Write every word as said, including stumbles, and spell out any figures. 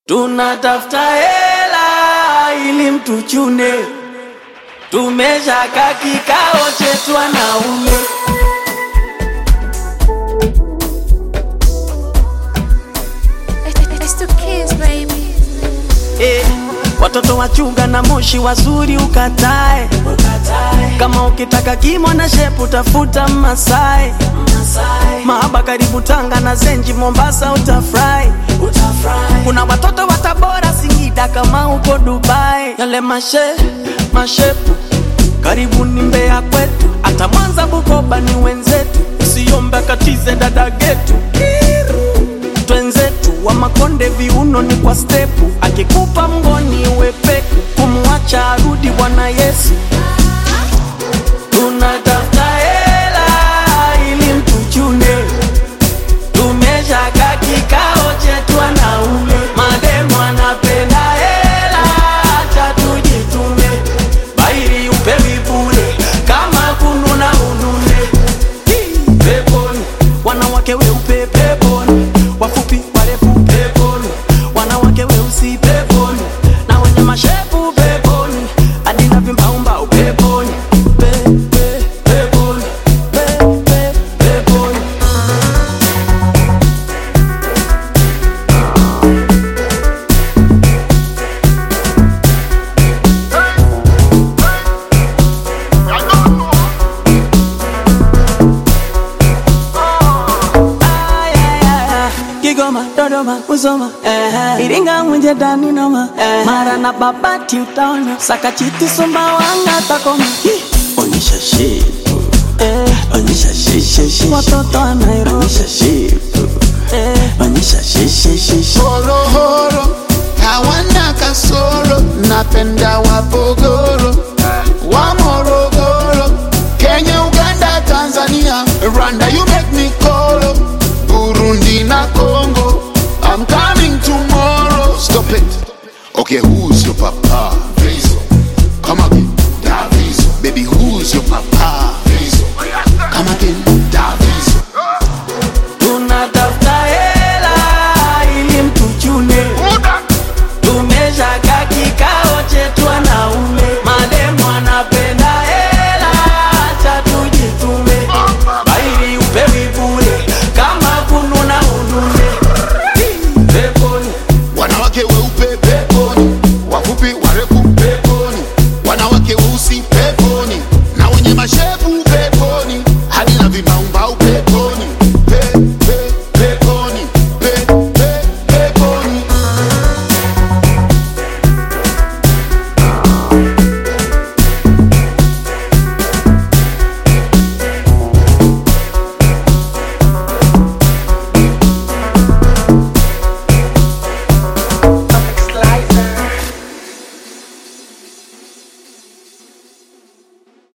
Tunatafuta hela ili mtuchune, tumeshaka kikao chetu wanaume. It's the kids, baby. Eh, watoto wachunga na moshi wazuri ukatae, ukatae. Kama ukitaka kimo na shepu tafuta Masai, Masai. Mahaba karibu Tanga na Zenji Mombasa utafry, utafry. Kuna watoto wa Tabora Singida kama uko Dubai. Yale mashe, mashepu karibu ni Mbeya kwetu, hata Mwanza Bukoba ni wenzetu. Usiombe katize dada getu, twenzetu wa Makonde viuno ni kwa stepu. Akikupa mgoni wepeku, kumuacha arudi Bwana Yesu. Tunatafuta hela ili mtuchune, tumeshaka kikao chetu wanaume. Mademu anapenda hela, acha tujitume. Bairi upewi bure, kama kununa unune. Peponi, wanawake weupe peponi, wafupi warefu peponi, wanawake weusi peponi, na wenye mashepu peponi, hadi na vimbaumbau peponi. Pe, pe, peponi, pe, pe, peponi. Kigoma, Dodoma, Musoma, eh, Iringa, Mwenje, Dani, Noma, eh, Mara na Babati utaona, Sakachiti, Sumbawanga, Takoma. Onyesha shepu, Eh, onyesha she she watoto wa Nairobi. onyesha shepu, Eh, onyesha she she she Horo horo, hawana kasoro, napenda wapogoro, wa Morogoro, Kenya, Uganda, Tanzania, Rwanda, you make me colo, Burundi na Congo, I'm coming tomorrow. Stop it. Okay, who's your papa?